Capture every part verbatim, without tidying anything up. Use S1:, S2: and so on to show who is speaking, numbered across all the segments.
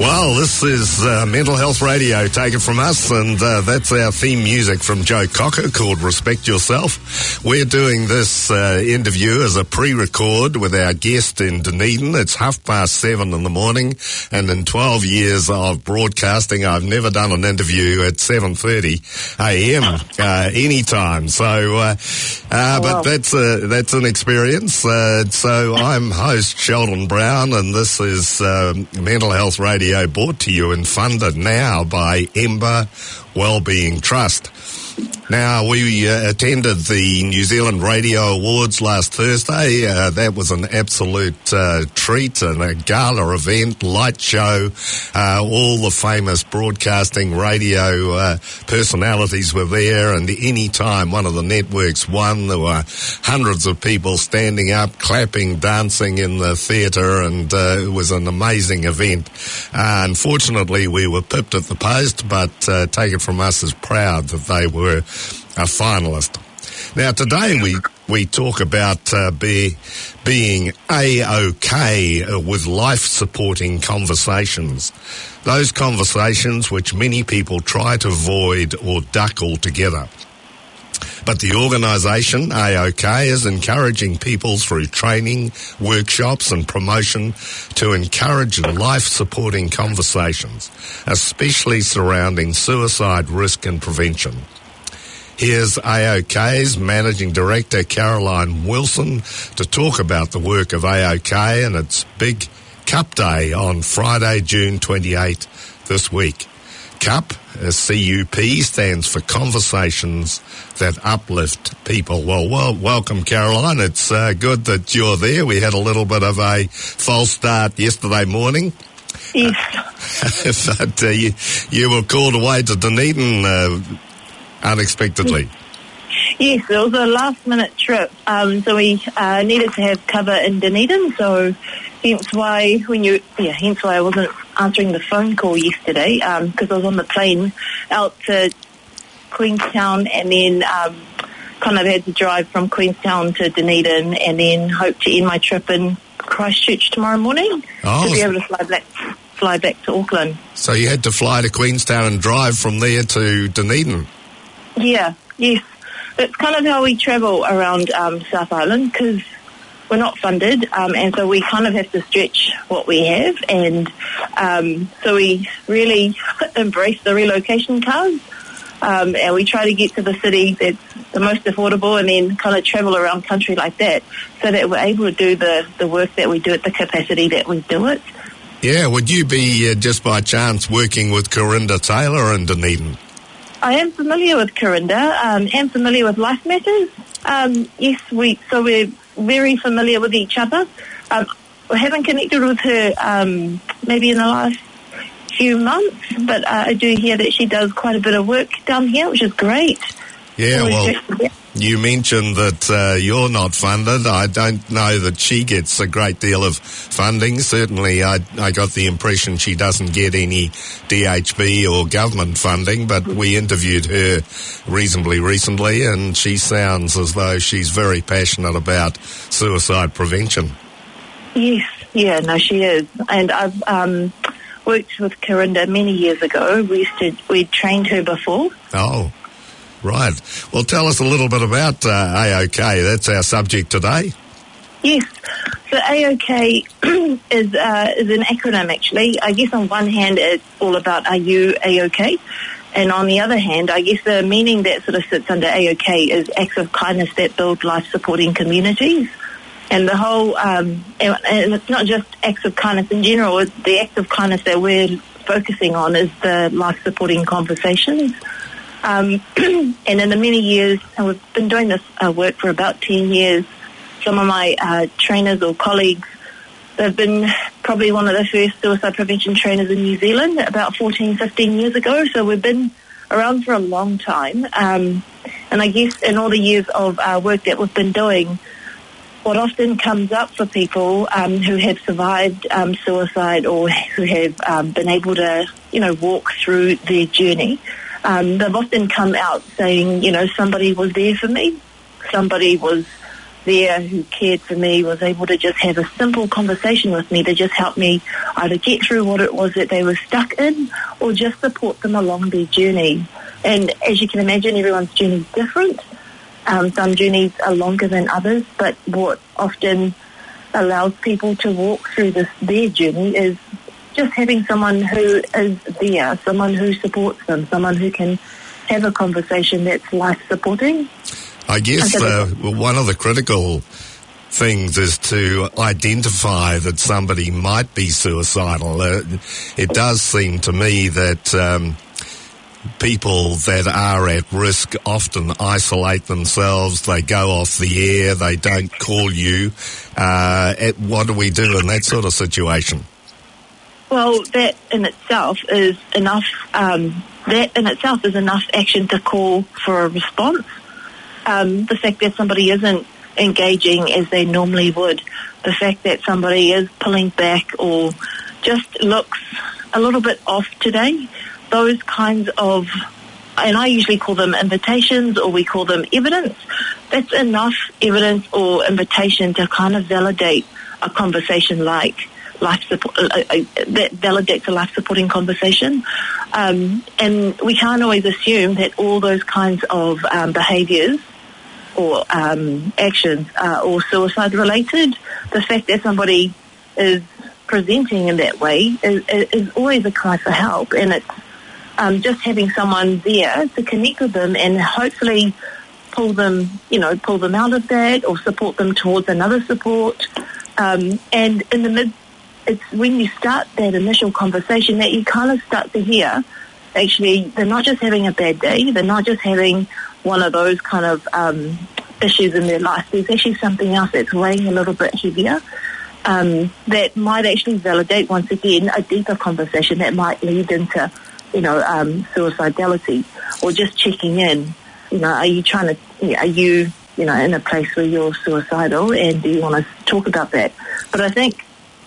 S1: Well, this is uh, Mental Health Radio, take it from us, and uh, that's our theme music from Joe Cocker called Respect Yourself. We're doing this uh, interview as a pre-record with our guest in Dunedin. It's half past seven in the morning, and in twelve years of broadcasting, I've never done an interview at seven thirty a m uh, anytime. So, uh, uh,
S2: oh,
S1: but
S2: wow.
S1: that's, a, that's an experience. Uh, so I'm host Sheldon Brown, and this is uh, Mental Health Radio, brought to you and funded now by Ember Wellbeing Trust. Now, we uh, attended the New Zealand Radio Awards last Thursday. Uh, that was an absolute uh, treat and a gala event, light show. Uh, all the famous broadcasting radio uh, personalities were there, and any time one of the networks won, there were hundreds of people standing up, clapping, dancing in the theatre, and uh, it was an amazing event. Uh, unfortunately, we were pipped at the post, but uh, take it from us as proud that they were a finalist. Now, today we, we talk about uh, be, being A-OK with life-supporting conversations. Those conversations which many people try to avoid or duck altogether. But the organisation, A-OK, is encouraging people through training, workshops and promotion to encourage life-supporting conversations, especially surrounding suicide risk and prevention. Here's A-OK's Managing Director, Caroline Wilson, to talk about the work of A-OK and its Big Cup Day on Friday, June twenty-eighth this week. CUP, C U P, stands for Conversations That Uplift People. Well, well welcome, Caroline. It's uh, good that you're there. We had a little bit of a false start yesterday morning.
S2: Yes.
S1: but uh, you, you were called away to Dunedin uh, unexpectedly.
S2: Yes, it was a last-minute trip, um, so we uh, needed to have cover in Dunedin. So, hence why when you, yeah, hence why I wasn't answering the phone call yesterday, because um, I was on the plane out to Queenstown, and then um, kind of had to drive from Queenstown to Dunedin, and then hope to end my trip in Christchurch tomorrow morning
S1: oh,
S2: to be able to fly back, fly back to Auckland.
S1: So you had to fly to Queenstown and drive from there to Dunedin.
S2: Yeah, yes. That's kind of how we travel around um, South Island, because we're not funded, um, and so we kind of have to stretch what we have, and um, so we really embrace the relocation cars, um, and we try to get to the city that's the most affordable, and then kind of travel around country like that, so that we're able to do the, the work that we do at the capacity that we do it.
S1: Yeah, would you be, uh, just by chance, working with Corinda Taylor in Dunedin?
S2: I am familiar with Corinda. Um, am familiar with Life Matters. Um, yes, we so we're very familiar with each other. Um, we haven't connected with her um, maybe in the last few months, but uh, I do hear that she does quite a bit of work down here, which is great.
S1: Yeah, well, you mentioned that uh, you're not funded. I don't know that she gets a great deal of funding. Certainly, I, I got the impression she doesn't get any D H B or government funding, but we interviewed her reasonably recently, and she sounds as though she's very passionate about suicide prevention.
S2: Yes, yeah, no, she is. And I've um, worked with Corinda many years ago. We used to, we trained her before.
S1: Oh. Right. Well, tell us a little bit about uh, A-OK. That's our subject today.
S2: Yes. So A-OK is uh, is an acronym, actually. I guess on one hand it's all about are you A-OK? And on the other hand, I guess the meaning that sort of sits under A-OK is acts of kindness that build life-supporting communities. And the whole, um, and, and it's not just acts of kindness in general, it's the acts of kindness that we're focusing on is the life-supporting conversations. Um, and in the many years, and we've been doing this uh, work for about ten years, some of my uh, trainers or colleagues, they've been probably one of the first suicide prevention trainers in New Zealand about fourteen, fifteen years ago. So we've been around for a long time. Um, and I guess in all the years of uh, work that we've been doing, what often comes up for people um, who have survived um, suicide or who have um, been able to, you know, walk through their journey, Um, they've often come out saying, you know, somebody was there for me, somebody was there who cared for me was able to just have a simple conversation with me to just help me either get through what it was that they were stuck in or just support them along their journey. And as you can imagine, everyone's journey is different. Um, some journeys are longer than others, but what often allows people to walk through this their journey is just having someone who is there, someone who supports them, someone who can have a conversation that's life-supporting.
S1: I guess uh, one of the critical things is to identify that somebody might be suicidal. Uh, it does seem to me that um, people that are at risk often isolate themselves, they go off the air, they don't call you. Uh, at, what do we do in that sort of situation?
S2: Well, that in itself is enough, um, that in itself is enough action to call for a response. Um, the fact that somebody isn't engaging as they normally would, the fact that somebody is pulling back or just looks a little bit off today, those kinds of, and I usually call them invitations or we call them evidence, that's enough evidence or invitation to kind of validate a conversation like life support, uh, uh, that validates a life-supporting conversation. Um, and we can't always assume that all those kinds of um, behaviours or um, actions are all suicide-related. The fact that somebody is presenting in that way is, is always a cry for help, and it's um, just having someone there to connect with them and hopefully pull them, you know, pull them out of that or support them towards another support. Um, and in the mid, it's when you start that initial conversation that you kind of start to hear, actually, they're not just having a bad day, they're not just having one of those kind of um, issues in their life. There's actually something else that's weighing a little bit heavier um, that might actually validate, once again, a deeper conversation that might lead into, you know, um, suicidality or just checking in. You know, are you trying to, are you, you know, in a place where you're suicidal and do you want to talk about that? But I think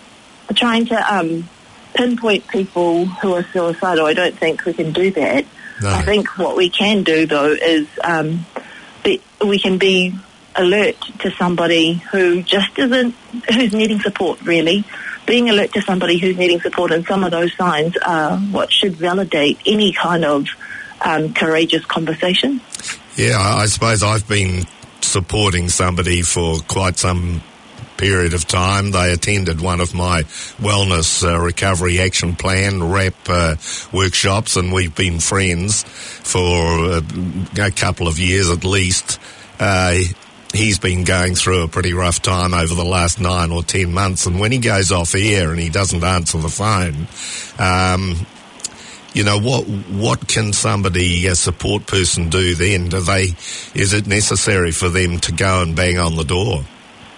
S2: trying to um, pinpoint people who are suicidal, I don't think we can do that. No. I think what we can do, though, is um, be, we can be alert to somebody who just isn't, who's needing support, really. Being alert to somebody who's needing support, and some of those signs are what should validate any kind of um, courageous conversation.
S1: Yeah, I suppose I've been supporting somebody for quite some period of time. They attended one of my wellness uh, recovery action plan R A P uh, workshops, and we've been friends for uh, a couple of years at least. Uh, he's been going through a pretty rough time over the last nine or ten months, and when he goes off air and he doesn't answer the phone, um, you know, what what can somebody, a support person, do then? Do they, is it necessary for them to go and bang on the door?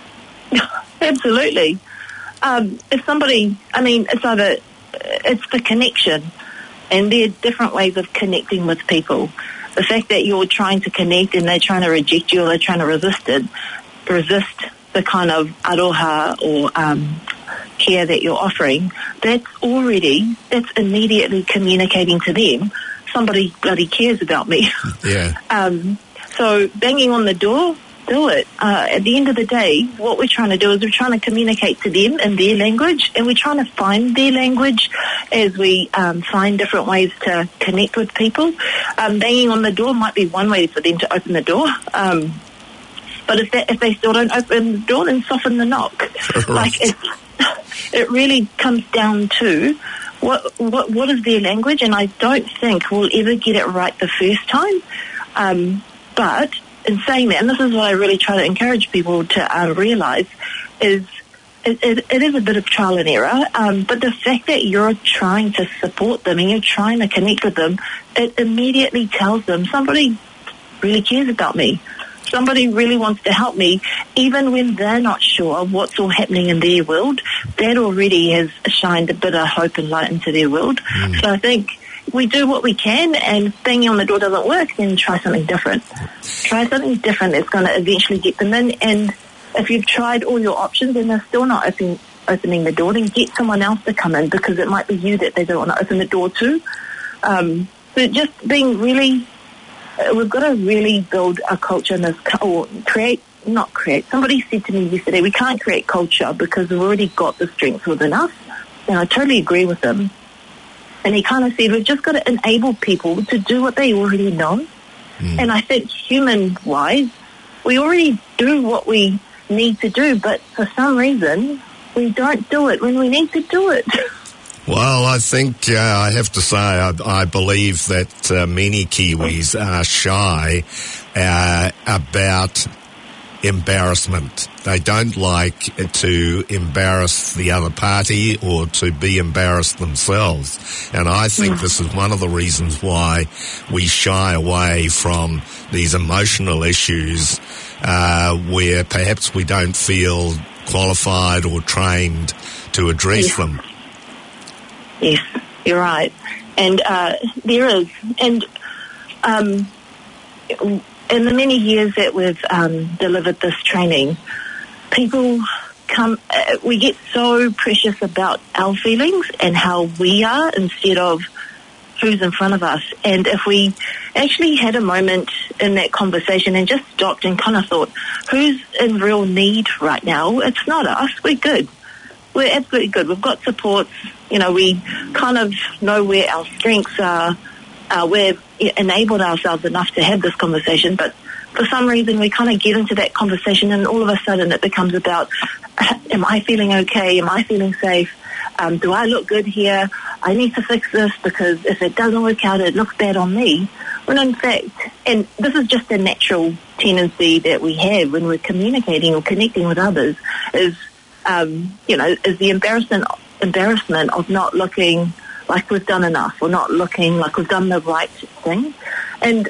S2: Absolutely. Um, if somebody, I mean, it's either, it's the connection, and there are different ways of connecting with people. The fact that you're trying to connect and they're trying to reject you or they're trying to resist it, resist the kind of aroha or um, care that you're offering, that's already, that's immediately communicating to them, somebody bloody cares about me.
S1: Yeah.
S2: um, so banging on the door, do it. Uh, at the end of the day, what we're trying to do is we're trying to communicate to them in their language, and we're trying to find their language as we um, find different ways to connect with people. Um, banging on the door might be one way for them to open the door. Um, but if, that, if they still don't open the door, then soften the knock.
S1: Right.
S2: Like it, it really comes down to what, what what is their language, and I don't think we'll ever get it right the first time. Um, but in saying that, and this is what I really try to encourage people to uh, realise, is it, it, it is a bit of trial and error, um, but the fact that you're trying to support them and you're trying to connect with them, it immediately tells them somebody really cares about me. Somebody really wants to help me, even when they're not sure what's all happening in their world. That already has shined a bit of hope and light into their world. Mm. So I think we do what we can, and if banging on the door doesn't work, then try something different. Try something different that's going to eventually get them in, and if you've tried all your options and they're still not open, opening the door, then get someone else to come in, because it might be you that they don't want to open the door to. Um, so just being really, uh, we've got to really build a culture in this, or create not create. Somebody said to me yesterday, we can't create culture because we've already got the strengths within us. And I totally agree with him. And he kind of said, we've just got to enable people to do what they already know. Mm. And I think human-wise, we already do what we need to do, but for some reason, we don't do it when we need to do it.
S1: Well, I think uh, I have to say I, I believe that uh, many Kiwis are shy uh, about embarrassment. They don't like to embarrass the other party or to be embarrassed themselves. And I think mm. this is one of the reasons why we shy away from these emotional issues uh, where perhaps we don't feel qualified or trained to address
S2: yes.
S1: them.
S2: Yes, you're right. And uh, there is. And um, in the many years that we've um, delivered this training, people come, uh, we get so precious about our feelings and how we are instead of who's in front of us. And if we actually had a moment in that conversation and just stopped and kind of thought, who's in real need right now? It's not us. We're good. We're absolutely good. We've got supports. You know, we kind of know where our strengths are. Uh, we've enabled ourselves enough to have this conversation, but for some reason we kind of get into that conversation and all of a sudden it becomes about, am I feeling okay? Am I feeling safe? Um, do I look good here? I need to fix this because if it doesn't work out, it looks bad on me. When in fact, and this is just a natural tendency that we have when we're communicating or connecting with others, is Um, you know, is the embarrassment embarrassment of not looking like we've done enough or not looking like we've done the right thing. And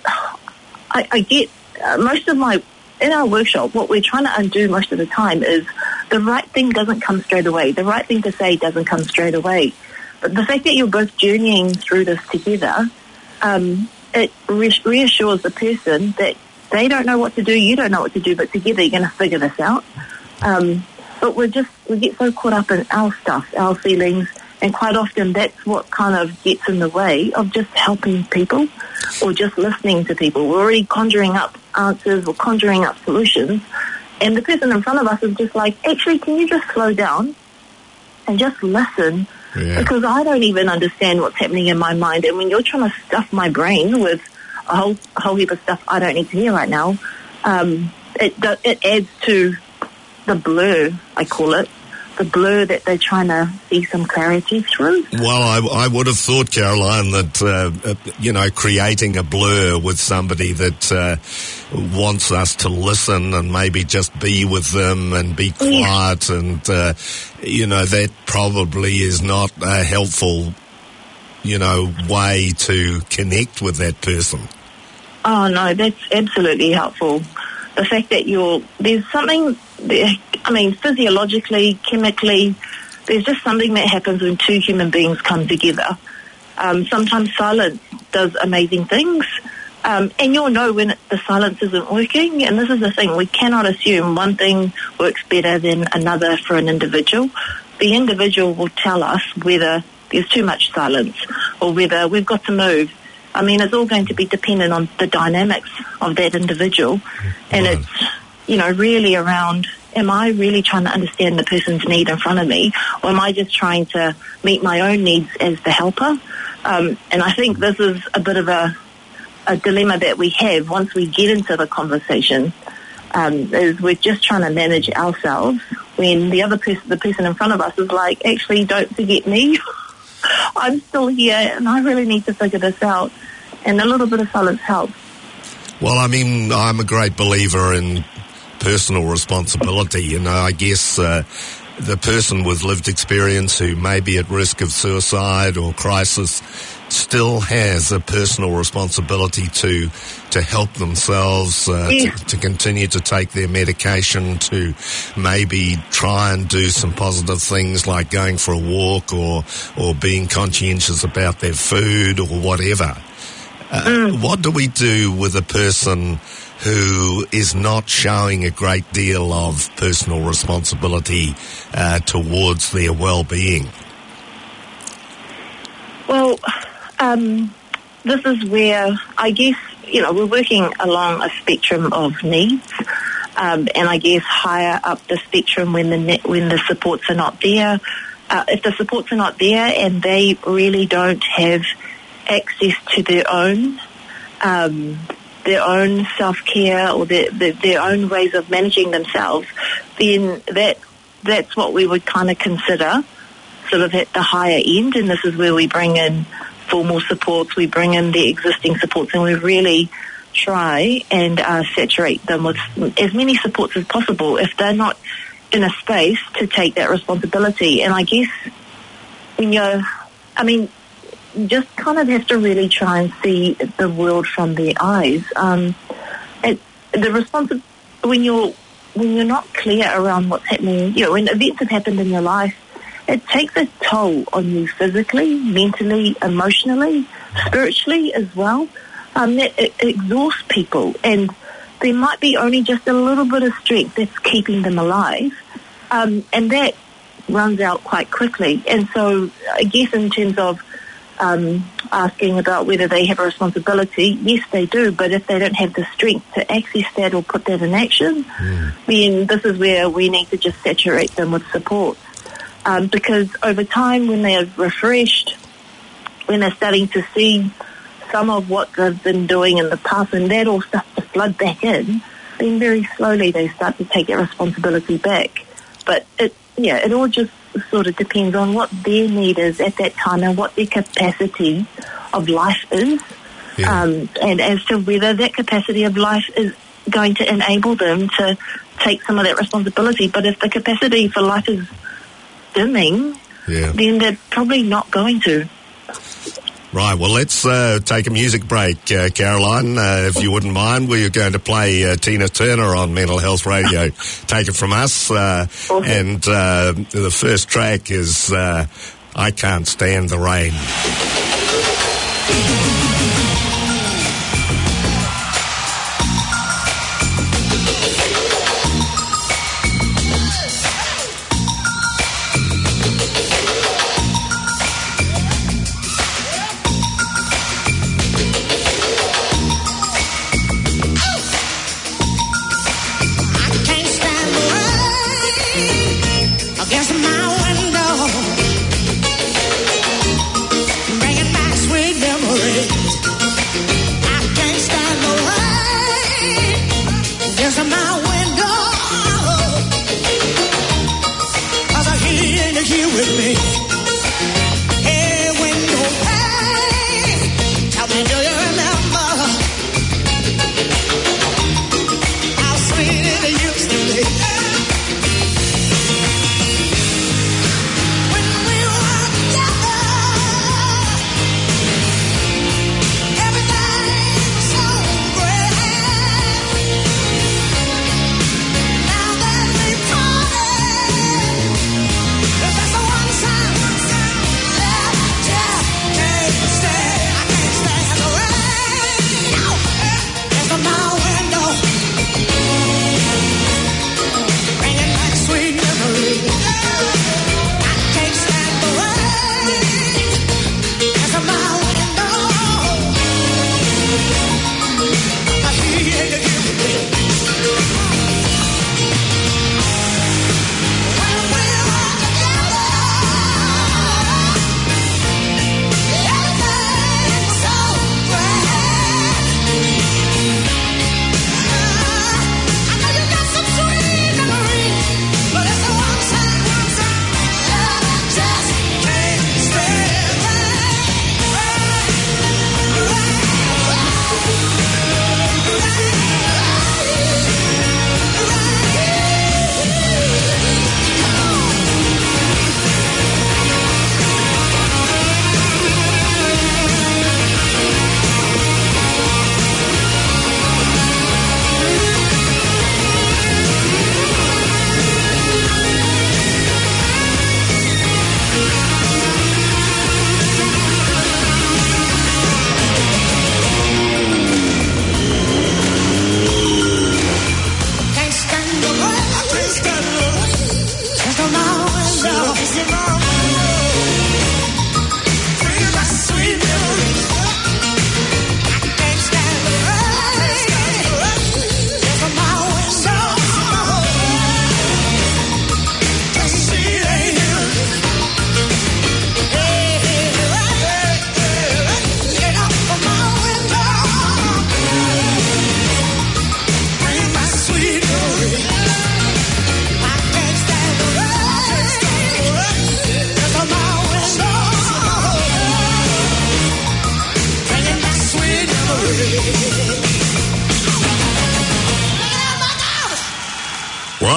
S2: I, I get uh, most of my, in our workshop, what we're trying to undo most of the time is the right thing doesn't come straight away. The right thing to say doesn't come straight away. But the fact that you're both journeying through this together, um, it re- reassures the person that they don't know what to do, you don't know what to do, but together you're going to figure this out. Um, But we're just, we get so caught up in our stuff, our feelings, and quite often that's what kind of gets in the way of just helping people or just listening to people. We're already conjuring up answers or conjuring up solutions, and the person in front of us is just like, actually, can you just slow down and just listen? Yeah. Because I don't even understand what's happening in my mind, and when you're trying to stuff my brain with a whole, a whole heap of stuff I don't need to hear right now, um, it, it adds to the blur, I call it, the blur that they're trying to see some clarity through.
S1: Well, I, I would have thought, Caroline, that, uh, you know, creating a blur with somebody that uh, wants us to listen and maybe just be with them and be quiet, yeah. and, uh, you know, that probably is not a helpful, you know, way to connect with that person.
S2: Oh, no, that's absolutely helpful. The fact that you're, there's something, I mean, physiologically, chemically, there's just something that happens when two human beings come together. Um, sometimes silence does amazing things, um, and you'll know when the silence isn't working, and this is the thing, we cannot assume one thing works better than another for an individual. The individual will tell us whether there's too much silence or whether we've got to move. I mean, it's all going to be dependent on the dynamics of that individual. And right. It's, you know, really around, am I really trying to understand the person's need in front of me, or am I just trying to meet my own needs as the helper? Um, and I think this is a bit of a, a dilemma that we have once we get into the conversation, um, is we're just trying to manage ourselves when the other person, the person in front of us is like, actually, don't forget me. I'm still here and I really need to figure this out. And a little bit of silence helps.
S1: Well, I mean, I'm a great believer in personal responsibility. You know, I guess uh, the person with lived experience who may be at risk of suicide or crisis still has a personal responsibility to to help themselves, uh, yeah. to, to continue to take their medication, to maybe try and do some positive things like going for a walk or or being conscientious about their food or whatever. Uh, mm. What do we do with a person who is not showing a great deal of personal responsibility uh, towards their well-being?
S2: Well, um, this is where I guess, you know, we're working along a spectrum of needs. um, and I guess higher up the spectrum when the net, when the supports are not there. Uh, if the supports are not there and they really don't have access to their own um, their own self-care or their, their their own ways of managing themselves, then that that's what we would kind of consider sort of at the higher end, and this is where we bring in formal supports, we bring in the existing supports, and we really try and uh, saturate them with as many supports as possible if they're not in a space to take that responsibility. And I guess when you're, I mean, you just kind of have to really try and see the world from their eyes. Um, it, the responsi- when you're when you're not clear around what's happening, you know, when events have happened in your life, it takes a toll on you physically, mentally, emotionally, spiritually as well. Um, that it, it exhausts people, and there might be only just a little bit of strength that's keeping them alive, um, and that runs out quite quickly. And so I guess in terms of um, asking about whether they have a responsibility, yes, they do, but if they don't have the strength to access that or put that in action, mm. then this is where we need to just saturate them with support. Um, because over time, when they are refreshed, when they're starting to see some of what they've been doing in the past, and that all starts to flood back in, then very slowly they start to take that responsibility back. But it, yeah, it all just sort of depends on what their need is at that time and what their capacity of life is, yeah. um, and as to whether that capacity of life is going to enable them to take some of that responsibility. But if the capacity for life is dimming, yeah. then they're probably not going to.
S1: Right, well, let's uh, take a music break, uh, Caroline, uh, if you wouldn't mind. We're going to play uh, Tina Turner on Mental Health Radio. Take it from us. Uh, awesome. And uh, the first track is uh, I Can't Stand the Rain.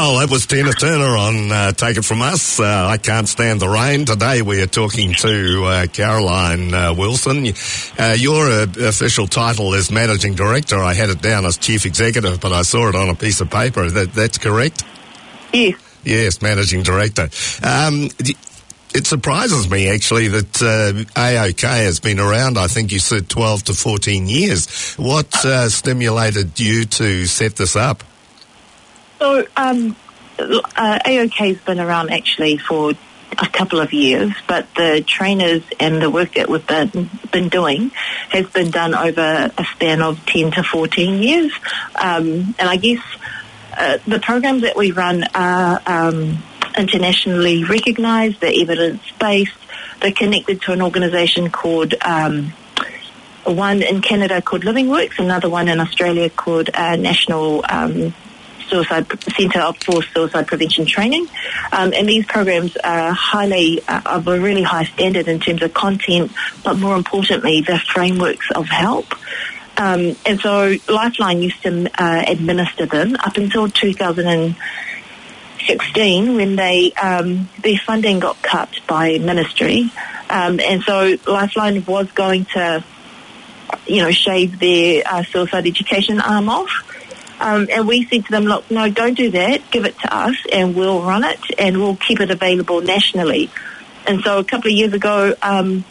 S1: Well, that was Tina Turner on uh, Take It From Us. Uh, I Can't Stand the Rain. Today we are talking to uh, Caroline uh, Wilson. Uh, your uh, official title is Managing Director. I had it down as Chief Executive, but I saw it on a piece of paper. That, that's correct?
S2: Yes.
S1: Yes, Managing Director. Um, it surprises me, actually, that uh, A O K has been around, I think you said twelve to fourteen years. What uh, stimulated you to set this up?
S2: So, um, uh, A O K's been around actually for a couple of years, but the trainers and the work that we've been, been doing has been done over a span of ten to fourteen years. Um, and I guess uh, the programs that we run are um, internationally recognised, they're evidence-based, they're connected to an organisation called, um, one in Canada called Living Works, another one in Australia called uh, National um Suicide Centre for Suicide Prevention Training, um, and these programs are highly uh, of a really high standard in terms of content, but more importantly, the frameworks of help. Um, and so, Lifeline used to uh, administer them up until two thousand sixteen, when they um, their funding got cut by ministry, um, and so Lifeline was going to, you know, shave their uh, suicide education arm off. Um, and we said to them, look, no, don't do that. Give it to us and we'll run it and we'll keep it available nationally. And so a couple of years ago, um,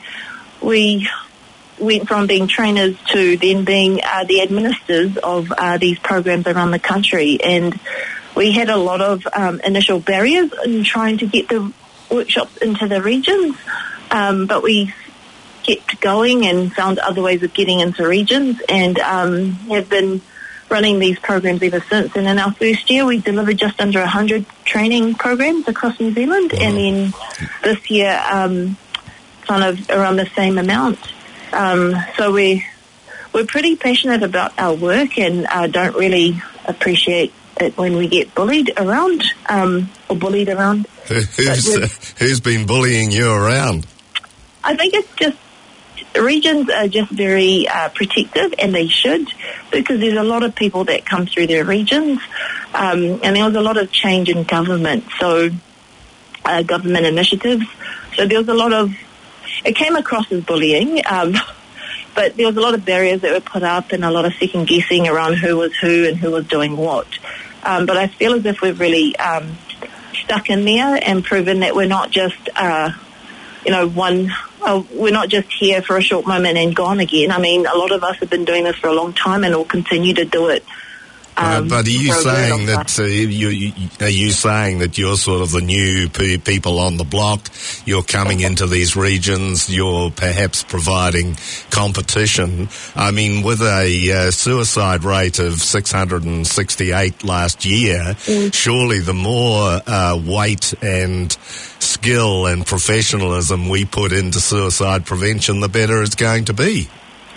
S2: we went from being trainers to then being uh, the administrators of uh, these programs around the country. And we had a lot of um, initial barriers in trying to get the workshops into the regions, um, but we kept going and found other ways of getting into regions and um, have been running these programs ever since. And in our first year, we delivered just under one hundred training programs across New Zealand. Mm-hmm. And then this year, um, kind of around the same amount. Um, so we, we're pretty passionate about our work and uh, don't really appreciate it when we get bullied around, um, or bullied around.
S1: Who's, uh, who's been bullying you around?
S2: I think it's just regions are just very uh, protective, and they should, because there's a lot of people that come through their regions, um, and there was a lot of change in government, so uh, government initiatives. So there was a lot of, it came across as bullying, um, but there was a lot of barriers that were put up and a lot of second guessing around who was who and who was doing what. Um, but I feel as if we've really um, stuck in there and proven that we're not just, uh, you know, one. Oh, we're not just here for a short moment and gone again. I mean, a lot of us have been doing this for a long time and will continue to do it. Um,
S1: uh, but are you saying that uh, you, you, are you saying that you're sort of the new pe- people on the block? You're coming into these regions. You're perhaps providing competition. I mean, with a uh, suicide rate of six hundred sixty-eight last year, mm. surely the more uh, weight and skill and professionalism we put into suicide prevention, the better it's going to be.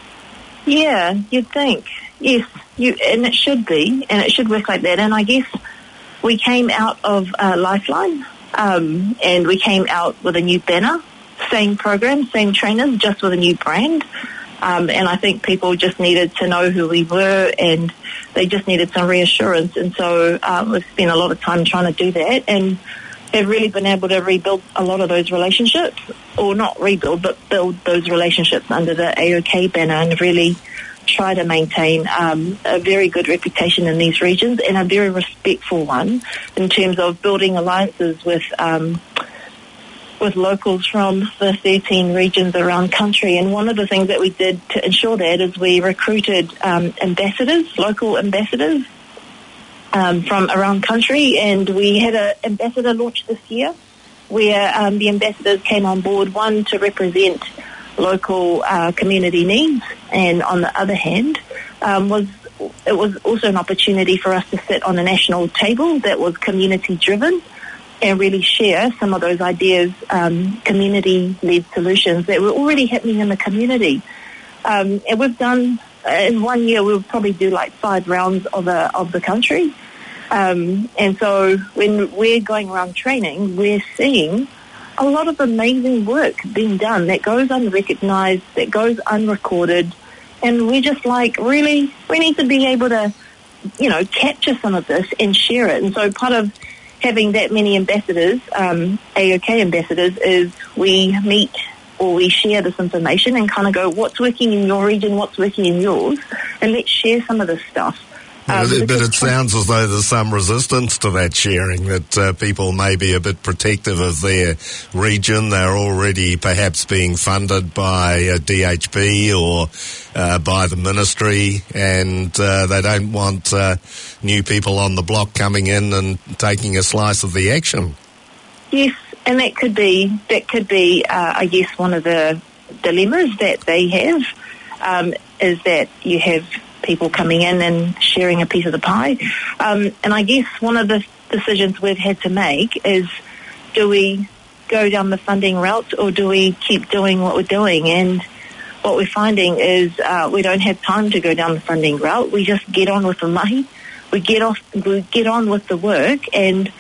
S2: Yeah, you'd think. Yes, you, and it should be, and it should work like that. And I guess we came out of uh, Lifeline, um, and we came out with a new banner, same program, same trainers, just with a new brand. Um, and I think people just needed to know who we were, and they just needed some reassurance. And so um, we've spent a lot of time trying to do that, and have really been able to rebuild a lot of those relationships, or not rebuild, but build those relationships under the A O K banner, and really try to maintain um, a very good reputation in these regions, and a very respectful one in terms of building alliances with um, with locals from the thirteen regions around country. And one of the things that we did to ensure that is we recruited um, ambassadors, local ambassadors um, from around country, and we had an ambassador launch this year where um, the ambassadors came on board, one to represent local uh, community needs, and on the other hand um, was it was also an opportunity for us to sit on a national table that was community driven and really share some of those ideas, um, community-led solutions that were already happening in the community. Um, and we've done, in one year, we'll probably do like five rounds of, a, of the country. Um, and so when we're going around training, we're seeing a lot of amazing work being done that goes unrecognised, that goes unrecorded, and we're just like, really, we need to be able to you know, capture some of this and share it. And so part of having that many ambassadors, um, A O K ambassadors, is we meet or we share this information and kind of go, what's working in your region, what's working in yours, and let's share some of this stuff.
S1: Um, but, but it sounds as though there's some resistance to that sharing, that uh, people may be a bit protective of their region. They're already perhaps being funded by uh, D H B or uh, by the ministry, and uh, they don't want uh, new people on the block coming in and taking a slice of the action.
S2: Yes, and that could be, that could be, uh, I guess, one of the dilemmas that they have, um, is that you have people coming in and sharing a piece of the pie. Um, and I guess one of the decisions we've had to make is, do we go down the funding route or do we keep doing what we're doing? And what we're finding is uh, we don't have time to go down the funding route. We just get on with the mahi. We get off. We get on with the work, and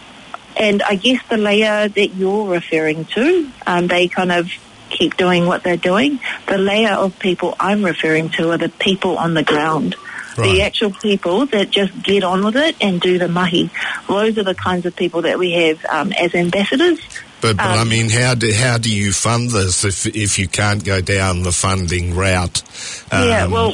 S2: and I guess the layer that you're referring to, um, they kind of keep doing what they're doing. The layer of people I'm referring to are the people on the ground. Right. The actual people that just get on with it and do the mahi. Those are the kinds of people that we have um, as ambassadors.
S1: But, but
S2: um,
S1: I mean, how do how do you fund this if if you can't go down the funding route? Um,
S2: yeah, well,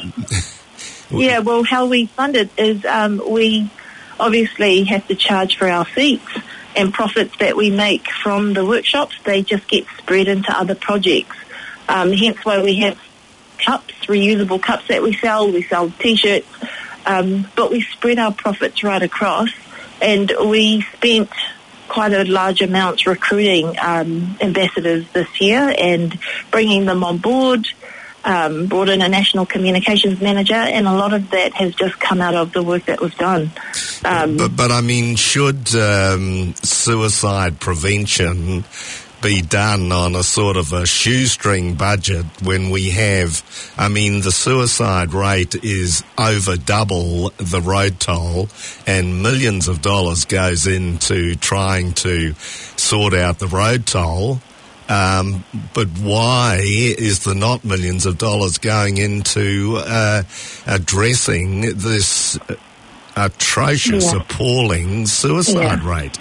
S2: yeah, well, how we fund it is um, we obviously have to charge for our seats. And profits that we make from the workshops, they just get spread into other projects. Um, hence why we have cups, reusable cups that we sell. We sell T-shirts, um, but we spread our profits right across. And we spent quite a large amount recruiting um, ambassadors this year and bringing them on board. Um, brought in a national communications manager, and a lot of that has just come out of the work that was done. Um,
S1: but, but I mean, should um, suicide prevention be done on a sort of a shoestring budget when we have, I mean, the suicide rate is over double the road toll, and millions of dollars goes into trying to sort out the road toll. Um, but why is there not millions of dollars going into uh, addressing this atrocious, yeah. appalling suicide yeah. rate?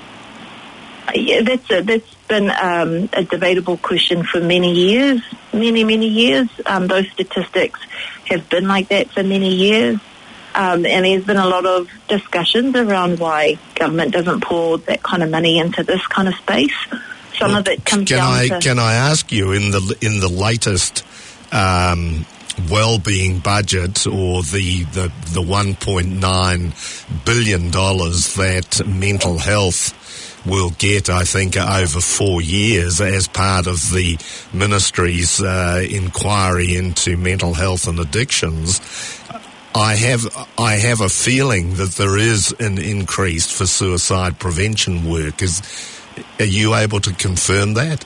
S2: Yeah, that's a, that's been um, a debatable question for many years, many, many years. Um, those statistics have been like that for many years. Um, and there's been a lot of discussions around why government doesn't pour that kind of money into this kind of space. Some
S1: well,
S2: of it comes
S1: can
S2: down
S1: I,
S2: to...
S1: Can I ask you, in the in the latest um, well-being budget, or the, the, the one point nine billion dollars that mental health will get, I think, over four years as part of the ministry's uh, inquiry into mental health and addictions, I have I have a feeling that there is an increase for suicide prevention work. Is Are you able to confirm that?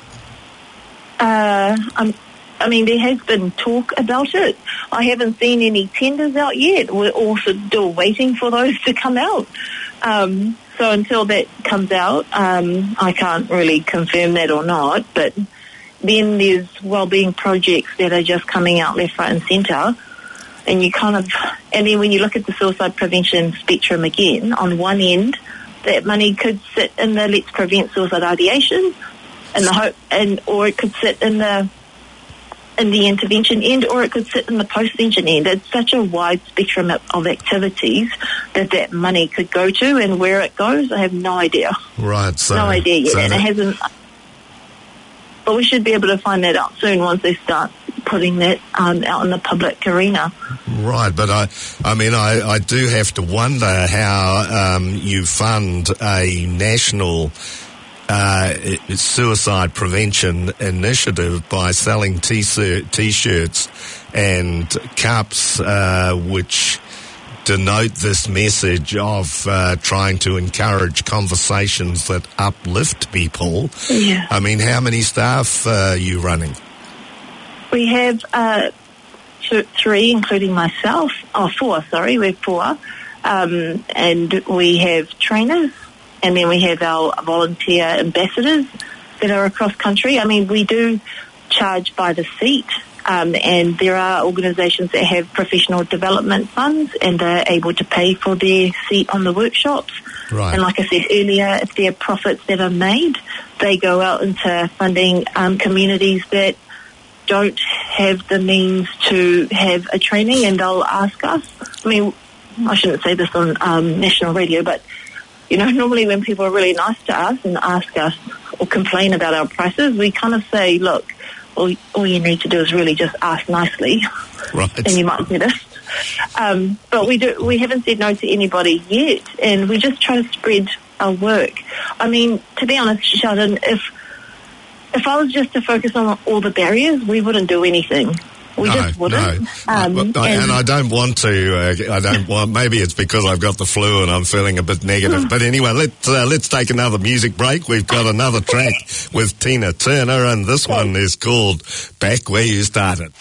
S2: Uh, I'm, I mean, there has been talk about it. I haven't seen any tenders out yet. We're also still waiting for those to come out. Um, so until that comes out, um, I can't really confirm that or not. But then there's wellbeing projects that are just coming out left, right and centre. And you kind of, and then when you look at the suicide prevention spectrum again, on one end, that money could sit in the Let's Prevent Suicide Ideation, and the hope, and or it could sit in the in the intervention end, or it could sit in the postvention end. It's such a wide spectrum of, of activities that that money could go to, and where it goes, I have no idea.
S1: Right, so
S2: no idea yet,
S1: so
S2: and it hasn't. But we should be able to find that out soon once they start putting that um, out in the public arena.
S1: Right, but I, I mean, I, I do have to wonder how um, you fund a national uh, suicide prevention initiative by selling T-shirts and cups, uh, which denote this message of uh, trying to encourage conversations that uplift people.
S2: Yeah.
S1: I mean, how many staff uh, are you running?
S2: We have uh, two, three, including myself. Oh, four, sorry. We have four. Um, and we have trainers, and then we have our volunteer ambassadors that are across country. I mean, we do charge by the seat. Um, and there are organisations that have professional development funds and are able to pay for their seat on the workshops.
S1: Right.
S2: And like I said earlier, if there are profits that are made, they go out into funding um, communities that don't have the means to have a training, and they'll ask us. I mean, I shouldn't say this on um, national radio, but, you know, normally when people are really nice to us and ask us or complain about our prices, we kind of say, look, all, all you need to do is really just ask nicely,
S1: right,
S2: and you might get it. Um, but we do. We haven't said no to anybody yet, and we just try to spread our work. I mean, to be honest, Sheldon, if if I was just to focus on all the barriers, we wouldn't do anything. We
S1: no,
S2: just wouldn't.
S1: No.
S2: Um,
S1: I, I, and,
S2: and
S1: I don't want to. Uh, I don't want. Maybe it's because I've got the flu and I'm feeling a bit negative. But anyway, let's uh, let's take another music break. We've got another track with Tina Turner, and this one is called "Back Where You Started."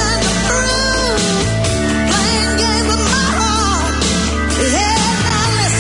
S3: Playing games with my heart. Yeah, now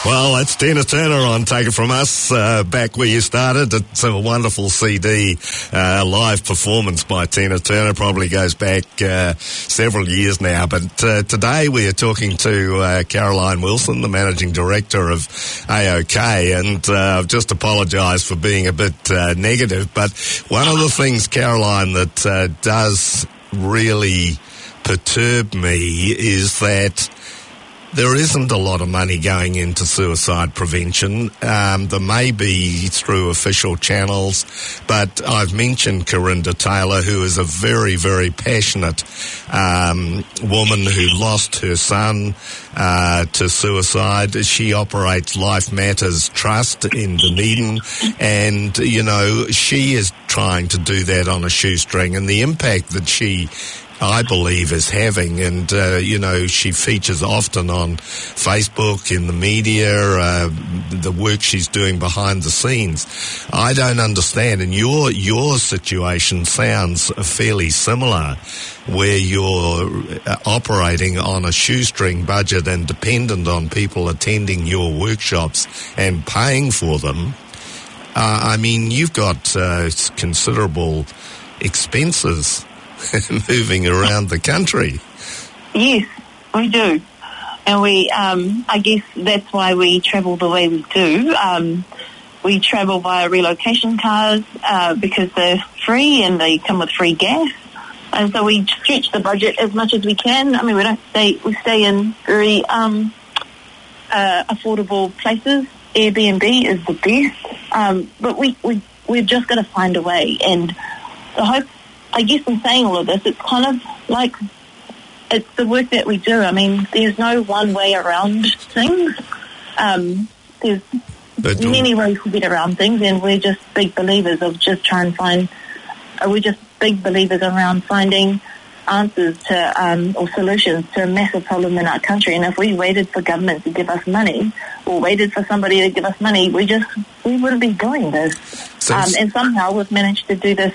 S1: Well, that's Tina Turner on Take It From Us, uh, back where you started. It's a wonderful C D, uh, live performance by Tina Turner, probably goes back uh, several years now. But uh, today we are talking to uh, Caroline Wilson, the Managing Director of A O K, and uh, I've just apologised for being a bit uh, negative, but one of the things, Caroline, that uh, does really perturb me is that there isn't a lot of money going into suicide prevention. Um, there may be through official channels, but I've mentioned Corinda Taylor, who is a very, very passionate um, woman who lost her son uh, to suicide. She operates Life Matters Trust in Dunedin, and, you know, she is trying to do that on a shoestring, and the impact that she I believe is having, and uh, you know, she features often on Facebook, in the media, uh, the work she's doing behind the scenes. I don't understand, and your your situation sounds fairly similar, where you're operating on a shoestring budget and dependent on people attending your workshops and paying for them. Uh, I mean, you've got uh, considerable expenses moving around the country.
S2: Yes, we do. And we, um, I guess that's why we travel the way we do. Um, we travel via relocation cars uh, because they're free and they come with free gas. And so we stretch the budget as much as we can. I mean, we don't stay, we stay in very um, uh, affordable places. Airbnb is the best. Um, but we, we, we've just got to find a way. And the hope, I guess in saying all of this, it's kind of like it's the work that we do. I mean, there's no one way around things. Um, there's many ways to get around things, and we're just big believers of just trying to find, uh, we're just big believers around finding answers to um, or solutions to a massive problem in our country. And if we waited for government to give us money or waited for somebody to give us money, we just, we wouldn't be doing this. So um, and somehow we've managed to do this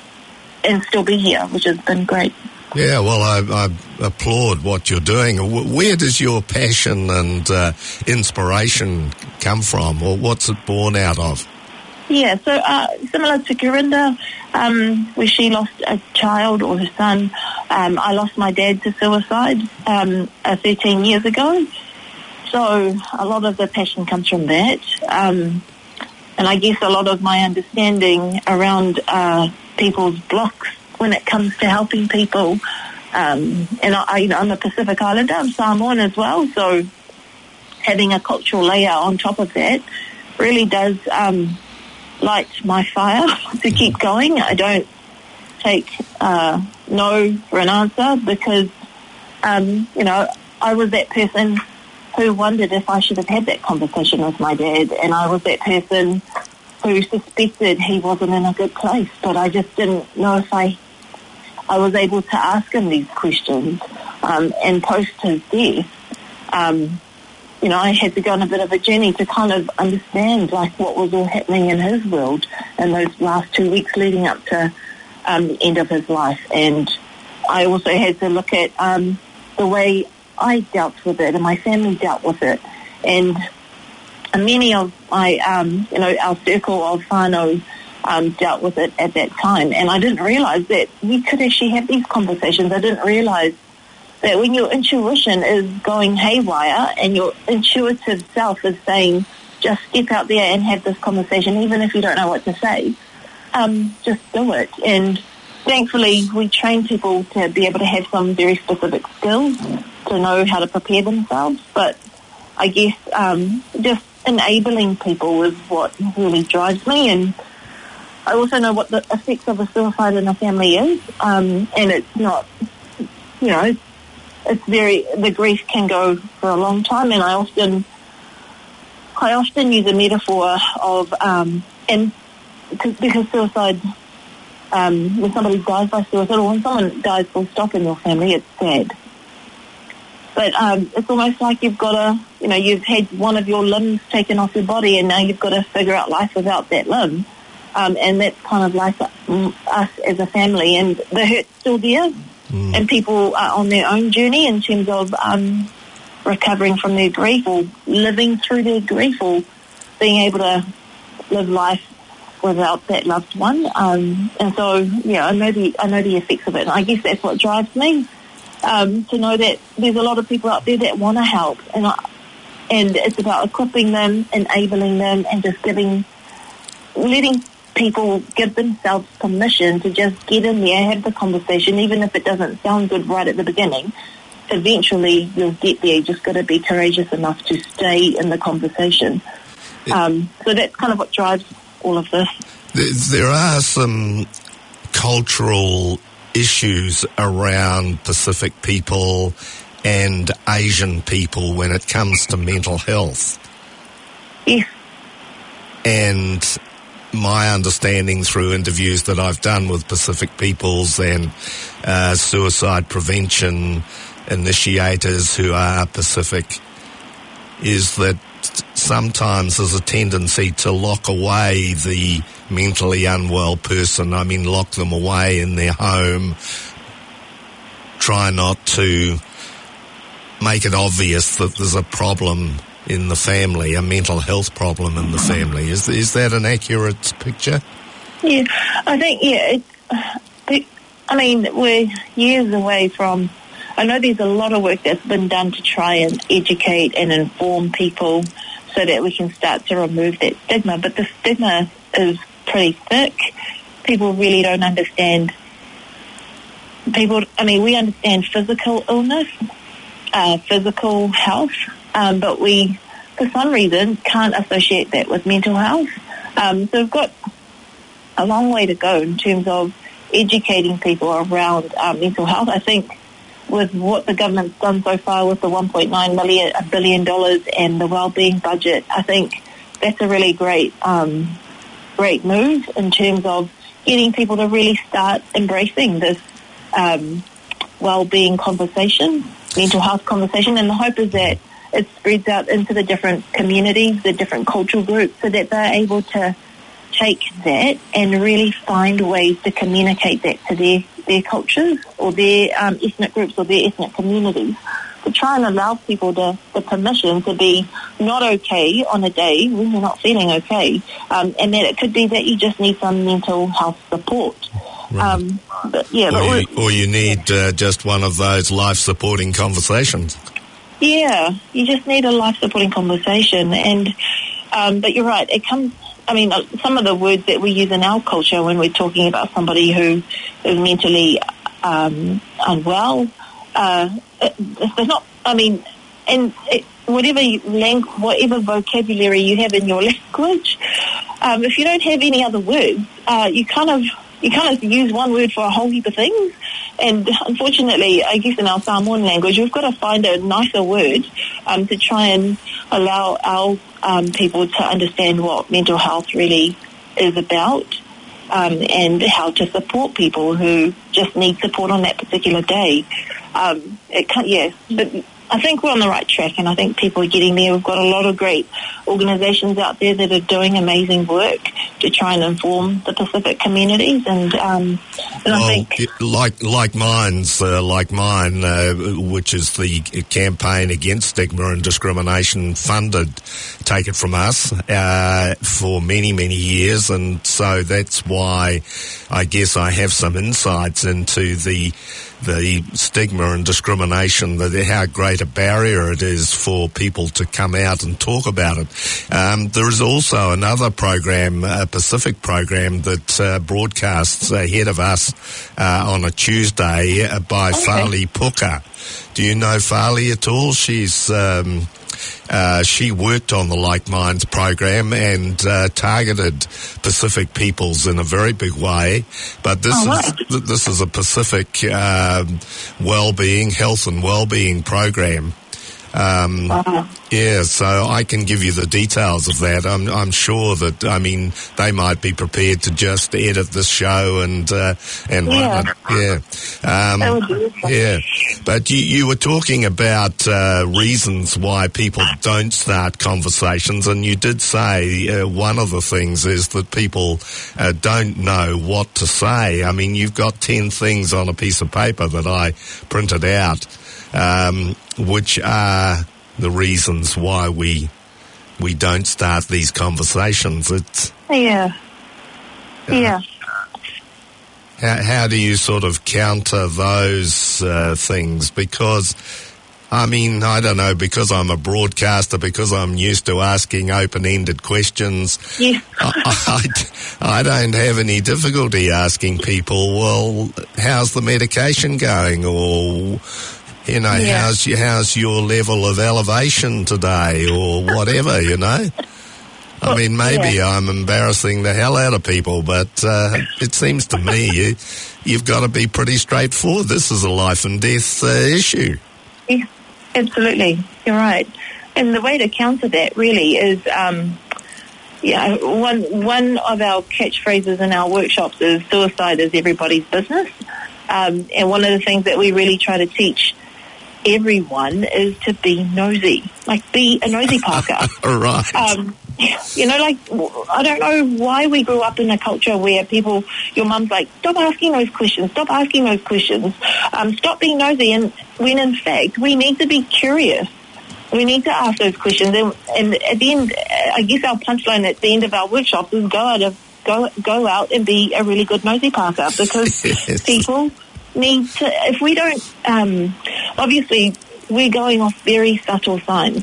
S2: and still be here, which has been great.
S1: Yeah, well, I, I applaud what you're doing. Where does your passion and uh, inspiration come from, or what's it born out of?
S2: Yeah, so uh, similar to Corinda, um, where she lost a child or her son, um, I lost my dad to suicide um, uh, thirteen years ago. So a lot of the passion comes from that. Um, and I guess a lot of my understanding around uh, people's blocks when it comes to helping people. Um, and I, you know, I'm a Pacific Islander, I'm Samoan as well, so having a cultural layer on top of that really does um, light my fire to keep going. I don't take uh, no for an answer because, um, you know, I was that person who wondered if I should have had that conversation with my dad, and I was that person who suspected he wasn't in a good place, but I just didn't know if I I was able to ask him these questions. Um, and post his death, um, you know, I had to go on a bit of a journey to kind of understand, like, what was all happening in his world in those last two weeks leading up to um, the end of his life. And I also had to look at um, the way I dealt with it and my family dealt with it. And many of my, um, you know, our circle of whānau um, dealt with it at that time. And I didn't realise that we could actually have these conversations. I didn't realise that when your intuition is going haywire and your intuitive self is saying, just step out there and have this conversation, even if you don't know what to say, um, just do it. And thankfully, we train people to be able to have some very specific skills to know how to prepare themselves. But I guess um, just enabling people is what really drives me. And I also know what the effects of a suicide in a family is. Um, and it's not, you know, it's very, the grief can go for a long time. And I often, I often use a metaphor of, um, and because suicide, um, when somebody dies by suicide or when someone dies full stop in your family, it's sad. But um, it's almost like you've got to, you know, you've had one of your limbs taken off your body and now you've got to figure out life without that limb. Um, and that's kind of like um, us as a family. And the hurt's still there. Mm. And people are on their own journey in terms of um, recovering from their grief or living through their grief or being able to live life without that loved one. Um, and so, yeah, I know the I know the effects of it. And I guess that's what drives me, um, to know that there's a lot of people out there that want to help. And, I, and it's about equipping them, enabling them, and just giving, letting people give themselves permission to just get in there, have the conversation, even if it doesn't sound good right at the beginning. Eventually, you'll get there. You just got to be courageous enough to stay in the conversation. Um, so that's kind of what drives all of this.
S1: There are some cultural issues around Pacific people and Asian people when it comes to mental health.
S2: Yes.
S1: And my understanding through interviews that I've done with Pacific peoples and uh, suicide prevention initiators who are Pacific is that sometimes there's a tendency to lock away the mentally unwell person. I mean, lock them away in their home, try not to make it obvious that there's a problem in the family, a mental health problem in the family. Is is that an accurate picture?
S2: Yeah, I think, yeah, it, it, I mean, we're years away from, I know there's a lot of work that's been done to try and educate and inform people so that we can start to remove that stigma, but the stigma is pretty thick. People really don't understand. People, I mean, we understand physical illness, uh, physical health, um, but we, for some reason, can't associate that with mental health. Um, so we've got a long way to go in terms of educating people around uh, mental health. I think with what the government's done so far with the one point nine million, a billion dollars and the wellbeing budget, I think that's a really great, um, great move in terms of getting people to really start embracing this um, wellbeing conversation, mental health conversation, and the hope is that it spreads out into the different communities, the different cultural groups, so that they're able to take that and really find ways to communicate that to their, their cultures or their um, ethnic groups or their ethnic communities, to try and allow people the, the permission to be not okay on a day when you're not feeling okay, um, and that it could be that you just need some mental health support.
S1: Right.
S2: Um, but, yeah,
S1: or,
S2: but
S1: you, or you need uh, just one of those life-supporting conversations.
S2: Yeah, you just need a life-supporting conversation. And um, but you're right, it comes, I mean, some of the words that we use in our culture when we're talking about somebody who is mentally um, unwell, uh, there's not, I mean, and it, whatever you, lang- whatever vocabulary you have in your language, um, if you don't have any other words, uh, you kind of you kind of use one word for a whole heap of things. And unfortunately, I guess in our Samoan language, we've got to find a nicer word um, to try and allow our um, people to understand what mental health really is about, um, and how to support people who just need support on that particular day. Um, it can, yeah, but I think we're on the right track, and I think people are getting there. We've got a lot of great organisations out there that are doing amazing work to try and inform the Pacific communities, and um, and
S1: well,
S2: I think
S1: like like mine's uh, like mine, uh, which is the campaign against stigma and discrimination, funded Take It From Us uh, for many many years, and so that's why I guess I have some insights into the the stigma and discrimination, that how great a barrier it is for people to come out and talk about it. Um, there is also another program, a Pacific program, that uh, broadcasts ahead of us uh, on a Tuesday uh, by okay. Farley Puka. Do you know Farley at all? She's... Um, Uh, she worked on the Like Minds program and uh, targeted Pacific peoples in a very big way. But this oh, is right. this is a Pacific um, well-being, health and well-being program. Um, uh-huh. Yeah, so I can give you the details of that. I'm, I'm sure that, I mean, they might be prepared to just edit this show and uh, and
S2: yeah.
S1: run it. Yeah, um, yeah. But you, you were talking about uh, reasons why people don't start conversations, and you did say uh, one of the things is that people uh, don't know what to say. I mean, you've got ten things on a piece of paper that I printed out, um, which are the reasons why we we don't start these conversations. It's
S2: Yeah.
S1: uh,
S2: Yeah.
S1: how, how do you sort of counter those uh, things? Because, I mean, I don't know, because I'm a broadcaster, because I'm used to asking open-ended questions,
S2: Yes.
S1: I, I, I don't have any difficulty asking people, well, how's the medication going? Or, you know,
S2: Yeah.
S1: how's, your, how's your level of elevation today? Or whatever, you know? I
S2: Well,
S1: mean, maybe
S2: yeah.
S1: I'm embarrassing the hell out of people, but uh, it seems to me you, you've got to be pretty straightforward. This is a life and death uh, issue.
S2: Yeah, absolutely. You're right. And the way to counter that really is, um, yeah, one one of our catchphrases in our workshops is suicide is everybody's business. Um, and one of the things that we really try to teach everyone is to be nosy, like be a nosy Parker.
S1: Right.
S2: Um, you know, like, I don't know why we grew up in a culture where people, your mum's like, stop asking those questions, stop asking those questions, um, stop being nosy. And when in fact, we need to be curious. We need to ask those questions. And, and at the end, I guess our punchline at the end of our workshops is go out of, go, go out and be a really good nosy Parker, because
S1: Yes.
S2: people need to, if we don't, um, obviously we're going off very subtle signs.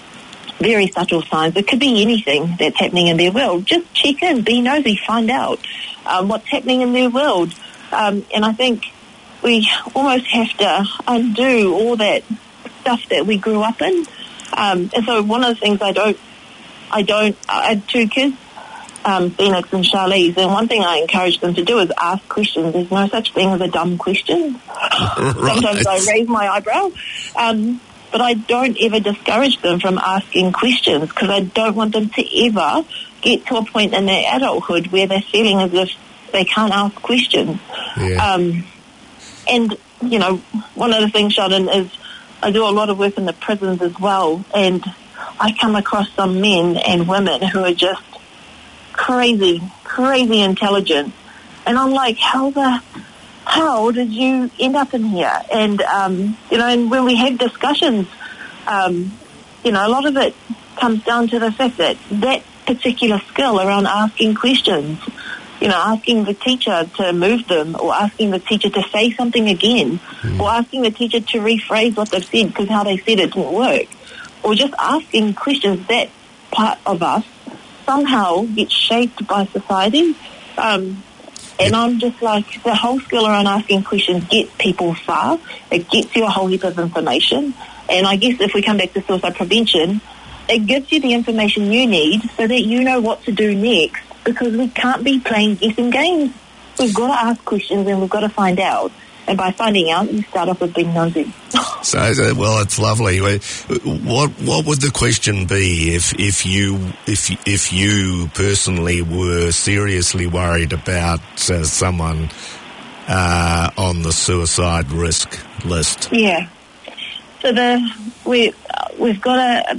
S2: Very subtle signs. It could be anything that's happening in their world. Just check in, be nosy, find out um, what's happening in their world. Um, and I think we almost have to undo all that stuff that we grew up in. Um, and so one of the things I don't, I don't, I had two kids, um, Phoenix and Charlize, and one thing I encourage them to do is ask questions. There's no such thing as a dumb question. Sometimes I raise my eyebrow. Um, But I don't ever discourage them from asking questions, because I don't want them to ever get to a point in their adulthood where they're feeling as if they can't ask questions.
S1: Yeah.
S2: Um, and, you know, one of the things, Sheldon, is I do a lot of work in the prisons as well, and I come across some men and women who are just crazy, crazy intelligent. And I'm like, how the... how did you end up in here? And, um, you know, and when we have discussions, um, you know, a lot of it comes down to the fact that that particular skill around asking questions, you know, asking the teacher to move them, or asking the teacher to say something again, mm. or asking the teacher to rephrase what they've said because how they said it didn't work, or just asking questions, that part of us somehow gets shaped by society. Um, And I'm just like, the whole skill around asking questions gets people far. It gets you a whole heap of information. And I guess if we come back to suicide prevention, it gives you the information you need so that you know what to do next, because we can't be playing guessing games. We've got to ask questions and we've got to find out. And by finding out, you start off with being nosy.
S1: So, uh, well, it's lovely. What what would the question be if if you if if you personally were seriously worried about uh, someone uh, on the suicide risk list?
S2: Yeah. So the we we've got a.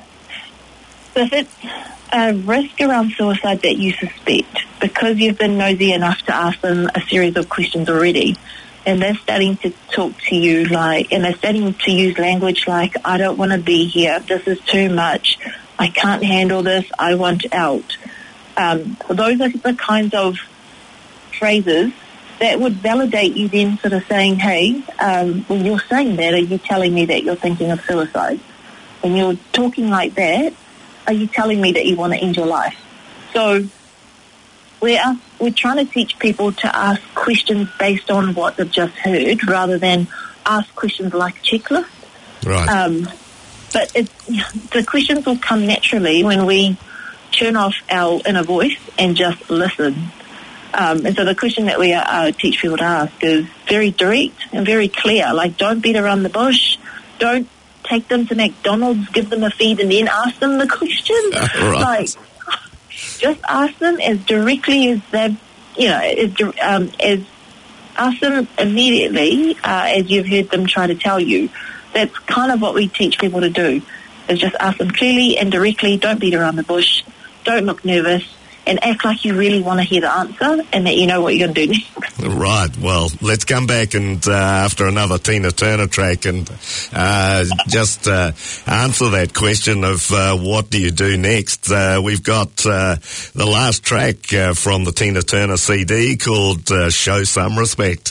S2: So if it's a risk around suicide that you suspect, because you've been nosy enough to ask them a series of questions already, and they're starting to talk to you like, and they're starting to use language like, I don't want to be here, this is too much, I can't handle this, I want out. Um, those are the kinds of phrases that would validate you then sort of saying, hey, um, when you're saying that, are you telling me that you're thinking of suicide? When you're talking like that, are you telling me that you want to end your life? So we're, we're trying to teach people to ask questions based on what they've just heard, rather than ask questions like a checklist.
S1: Right.
S2: Um, but it, the questions will come naturally when we turn off our inner voice and just listen. Um, and so the question that we uh, teach people to ask is very direct and very clear. Like, don't beat around the bush. Don't take them to McDonald's, give them a feed, and then ask them the question.
S1: Right.
S2: Like, just ask them as directly as they, you know, as, um, as ask them immediately uh, as you've heard them try to tell you. That's kind of what we teach people to do, is just ask them clearly and directly. Don't beat around the bush. Don't look nervous. and act like you really want to hear the answer and that you know what you're going to do next.
S1: Right. Well, let's come back and uh, after another Tina Turner track and uh, just uh, answer that question of uh, what do you do next. Uh, we've got uh, the last track uh, from the Tina Turner C D called uh, Show Some Respect.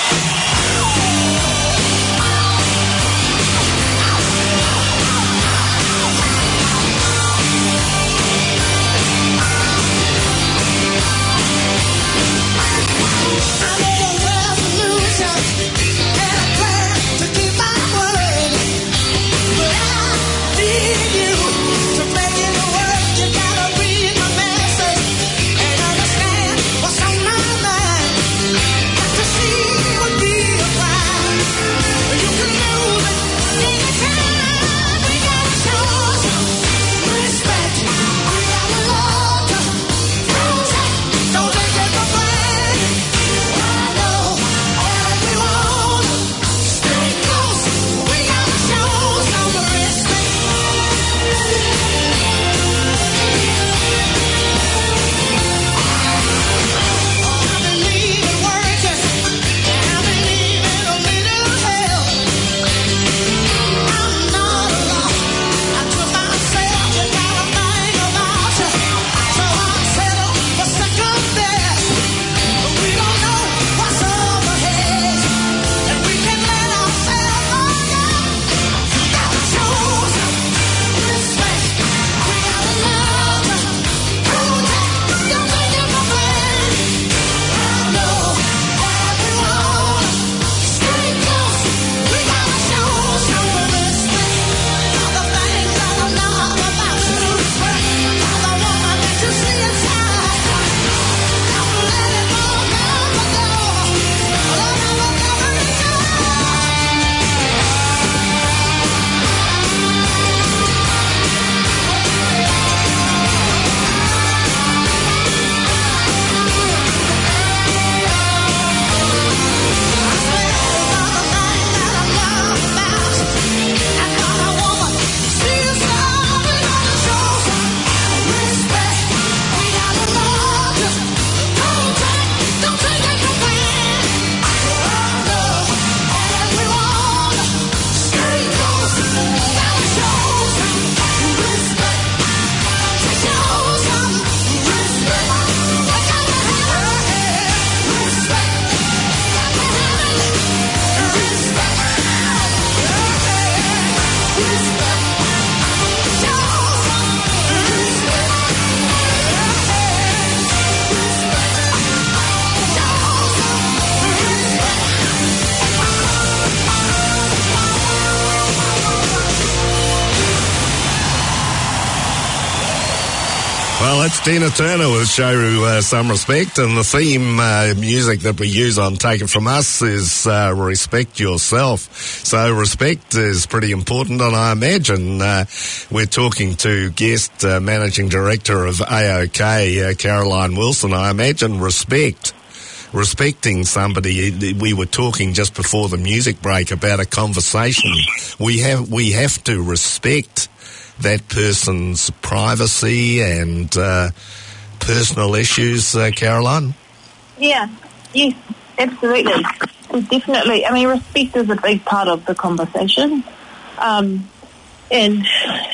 S1: Well, that's Tina Turner with Show uh, Some Respect, and the theme uh, music that we use on Take It From Us is uh, Respect Yourself. So respect is pretty important, and I imagine uh, we're talking to guest uh, Managing Director of A O K, uh, Caroline Wilson. I imagine respect, respecting somebody, we were talking just before the music break about a conversation. We have, we have to respect that person's privacy and uh, personal issues, uh, Caroline?
S2: Yeah, yes, absolutely. Definitely. I mean, respect is a big part of the conversation. Um, and,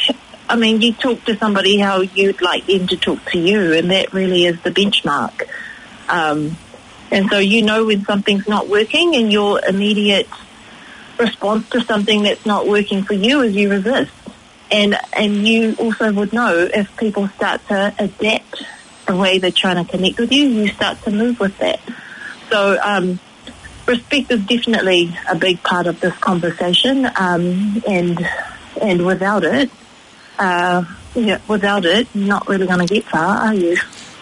S2: I mean, you talk to somebody how you'd like them to talk to you, and that really is the benchmark. Um, and so you know when something's not working, and your immediate response to something that's not working for you is you resist. And and you also would know if people start to adapt the way they're trying to connect with you, you start to move with that. So um, respect is definitely a big part of this conversation, um, and and without it, uh, yeah, without it, you're not really going to get far, are you?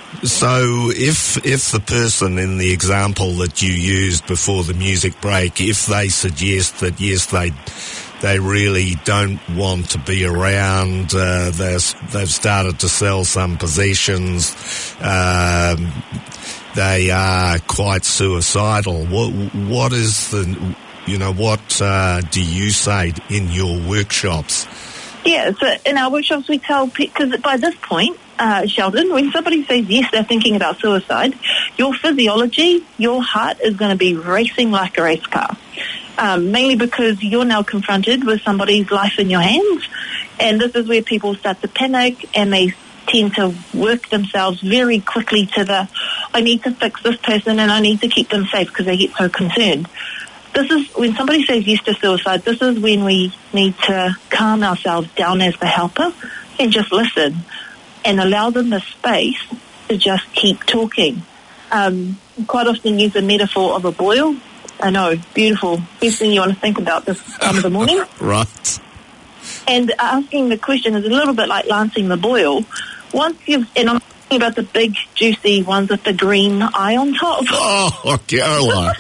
S1: So if if the person in the example that you used before the music break, if they suggest that yes, they they really don't want to be around, uh, they've started to sell some possessions, um, they are quite suicidal, what what is the, you know, what uh, do you say in your workshops?
S2: Yeah, so in our workshops we tell, because by this point, uh, Sheldon, when somebody says yes, they're thinking about suicide, your physiology, your heart is going to be racing like a race car. Um, mainly because you're now confronted with somebody's life in your hands. And this is where people start to panic, and they tend to work themselves very quickly to the, I need to fix this person and I need to keep them safe, because they get so concerned. This is, when somebody says yes to suicide, this is when we need to calm ourselves down as the helper and just listen and allow them the space to just keep talking. Um, quite often use the metaphor of a boil. I know, beautiful. Best thing you want to think about this time of the morning.
S1: Right.
S2: And asking the question is a little bit like lancing the boil. Once you've, and I'm talking about the big, juicy ones with the green eye on top.
S1: Oh, Caroline.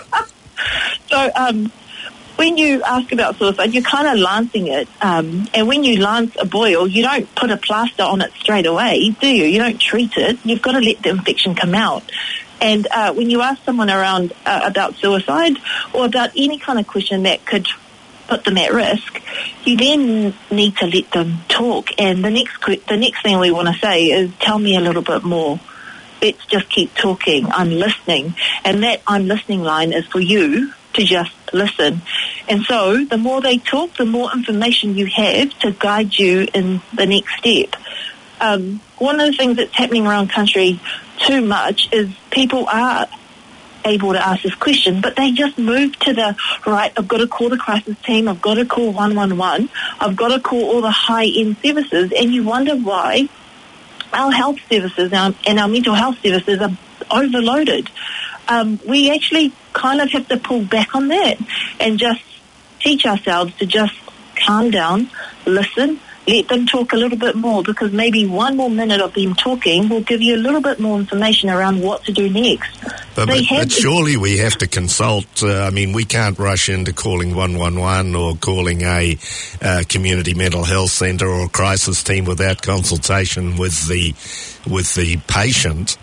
S2: So um, when you ask about suicide, you're kind of lancing it. Um, and when you lance a boil, you don't put a plaster on it straight away, do you? You don't treat it. You've got to let the infection come out. And uh, when you ask someone around uh, about suicide or about any kind of question that could put them at risk, you then need to let them talk. And the next the next thing we want to say is, tell me a little bit more. Let's just keep talking. I'm listening. And that I'm listening line is for you to just listen. And so the more they talk, the more information you have to guide you in the next step. Um, one of the things that's happening around country too much is people are able to ask this question, but they just move to the, right, I've got to call the crisis team, I've got to call one one one, I've got to call all the high-end services, and you wonder why our health services our, and our mental health services are overloaded. Um, we actually kind of have to pull back on that and just teach ourselves to just calm down, listen, let them talk a little bit more, because maybe one more minute of them talking will give you a little bit more information around what to do next.
S1: But, but, but surely we have to consult. Uh, I mean, we can't rush into calling one one one or calling a uh, community mental health centre or a crisis team without consultation with the with the patient.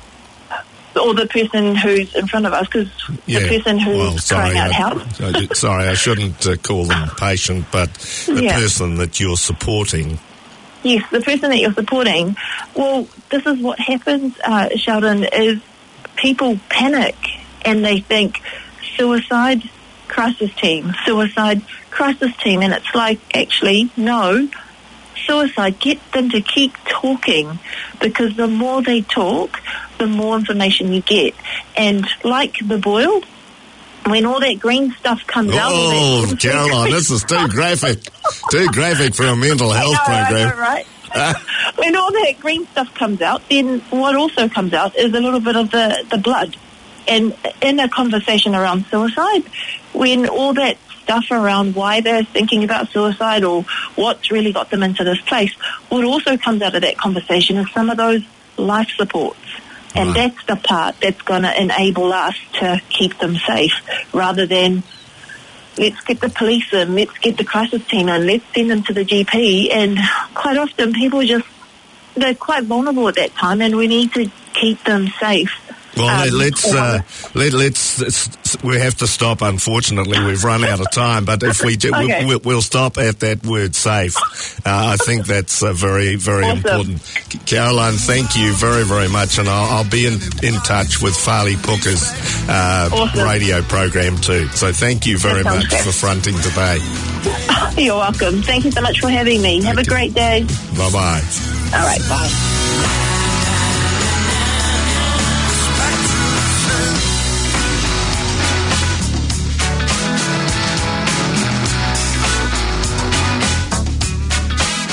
S2: Or the person who's in front of us, because
S1: yeah.
S2: the person who's
S1: well, sorry,
S2: crying out
S1: I,
S2: help.
S1: I, sorry, I shouldn't uh, call them patient, but the yeah. person that you're supporting.
S2: Yes, the person that you're supporting. Well, this is what happens, uh, Sheldon, is people panic and they think suicide crisis team, suicide crisis team, and it's like, actually, no, suicide. Get them to keep talking, because the more they talk, the more information you get. And like the boil, when all that green stuff comes
S1: oh,
S2: out...
S1: Oh, Caroline, this is too graphic. Too graphic for a mental health
S2: I know,
S1: program.
S2: I know, right? When all that green stuff comes out, then what also comes out is a little bit of the, the blood. And in a conversation around suicide, when all that stuff around why they're thinking about suicide or what's really got them into this place, what also comes out of that conversation is some of those life supports. And right. that's the part that's going to enable us to keep them safe, rather than let's get the police in, let's get the crisis team in, let's send them to the G P. And quite often people just, they're quite vulnerable at that time, and we need to keep them safe.
S1: Well, um, let's, uh, let, let's, let's, we have to stop, unfortunately. We've run out of time, but if we do, okay. we'll, we'll stop at that word safe. Uh, I think that's uh, very, very awesome. important. Caroline, thank you very, very much, and I'll, I'll be in, in touch with Farley Pooker's uh, awesome. radio program too. So thank you very much good. for fronting today.
S2: You're welcome. Thank you so much for having me. Have okay. a great day.
S1: Bye-bye.
S2: All right, bye.